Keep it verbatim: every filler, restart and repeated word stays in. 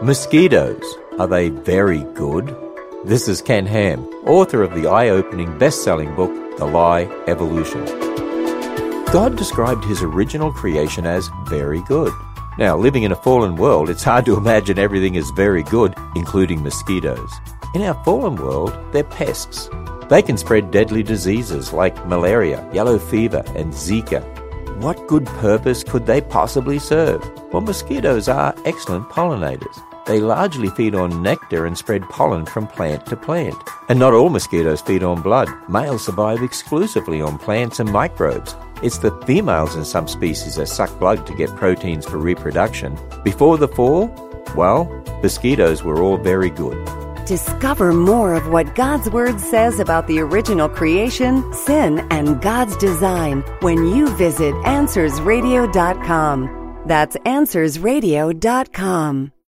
Mosquitoes, are they very good? This is Ken Ham, author of the eye-opening best-selling book, The Lie, Evolution. God described his original creation as very good. Now, living in a fallen world, it's hard to imagine everything is very good, including mosquitoes. In our fallen world, they're pests. They can spread deadly diseases like malaria, yellow fever, and Zika. What good purpose could they possibly serve? Well, mosquitoes are excellent pollinators. They largely feed on nectar and spread pollen from plant to plant. And not all mosquitoes feed on blood. Males survive exclusively on plants and microbes. It's the females in some species that suck blood to get proteins for reproduction. Before the fall, well, mosquitoes were all very good. Discover more of what God's Word says about the original creation, sin, and God's design when you visit answers radio dot com. That's answers radio dot com.